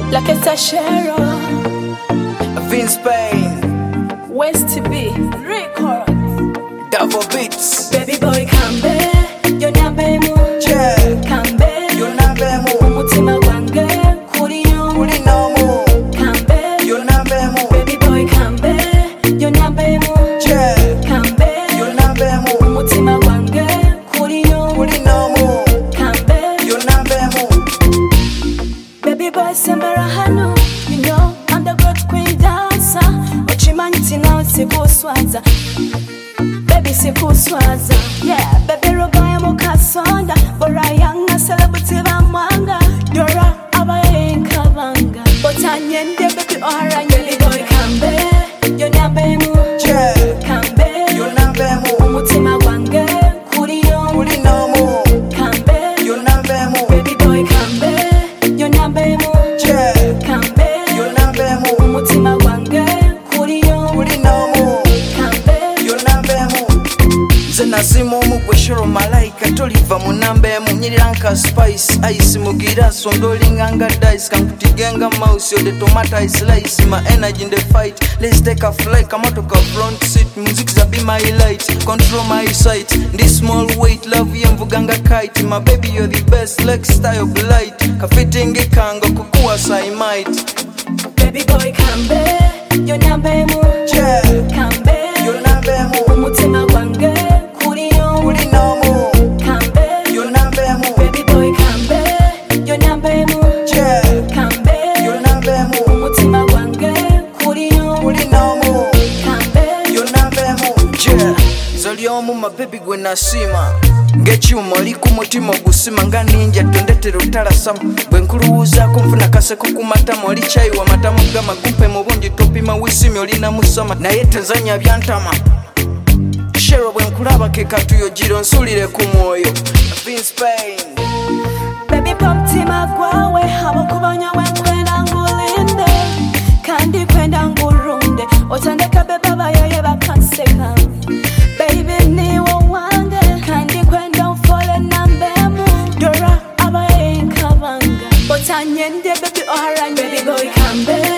La que está Shero, Vince Payne, West B, Records, Double Beats. Baby boy kambe, yo nambemu, Yeah, kambe, you nambemu, umutima wange, kuri nomu, kambe, you nambemu, baby boy kambe, yo nambemu, yeah, kambe, you nambemu, umutima wange, kuri nomu, kambe, you nambemu. baby boy sembera hano, you know, I'm the good queen dancer, ochimanyi now sikuswaza. Baby sikuswaza, yeah. Baby rogaya mukasonda, bora yanga celebrity bamwanga. Dora abaye nkabanga, botanyende baby oranye. Baby boy kambe, yo nambemu, Yeah, kambe, you nambemu, umutima wange kuri nomu, kambe, you nambemu, baby boy kambe, yo nambemu, yeah, kambe, you nambemu, umutima wange kuri nomu, kambe. you nambemu. Nze nazima omugwe shoro malaika toliva munambemu nyiriranka spice ice mugira sondolinganga dice kankutigenga mouse yode tomato ice slice my energy in the fight. Let's take a flight kamotoka front seat music za be my light control my sight this small weight love yemvuganga kite my baby you're the best like style blight kafitingi kanga kukuwa sai might. Baby boy kambe, yo nambemu, Yeah, kambe, you nambemu, umutima wange kuri nomu, kambe, you nambemu, baby boy kambe, yo nambemu, yeah, kambe, you nambemu, umutima wange kuri nomu, kambe, you nambemu. Yeah, zoli omu my baby gwe nasima ng'ekyuma oli ku mutima ogusima nga ninja tondetera otalasama bwe nkuluwuuzaako nfuna kaseko ku matama oli kyayi wa matama gama gumpe mu bungi topima wisimi olina musoma naye tezanya byantama shero bwe nkulaba ke katuyogiro nsulire ku mwoyo Vince Payne. baby pamtima gwawe habakubonya wenkwenda ngulinde kandi kwenda ngurunde otandeka bebe bayoye bakanseka baby niwo wange kandi kwenda ufole nambemu dora abaye nkabanga otanyende baby oharanye baby boy kambe